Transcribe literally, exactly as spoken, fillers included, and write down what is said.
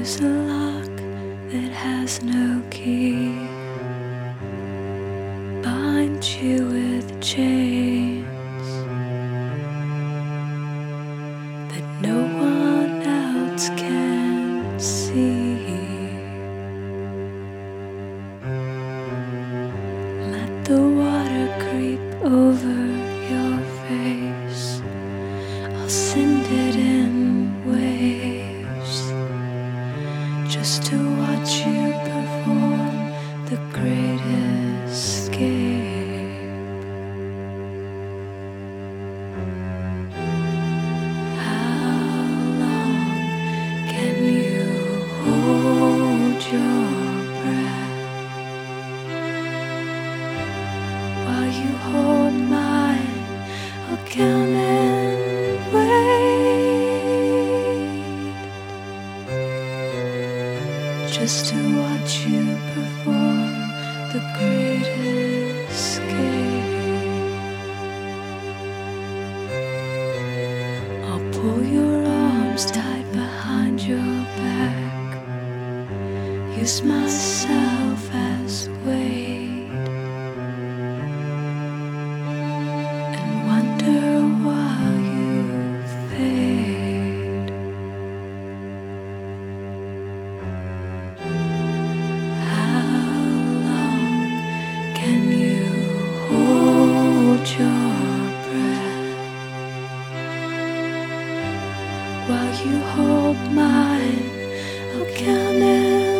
use a lock that has no key, bind you with chains that no one else can see. Let the water creep over your face, I'll send it in waves just to watch you perform the great escape. How long can you hold your breath while you hold mine? I'll count and wait just to watch you perform the great escape. I'll pull your arms tight behind your back, use myself as weight, and wonder while you fade. How long can you hold your breath while you hold mine? I'll count it.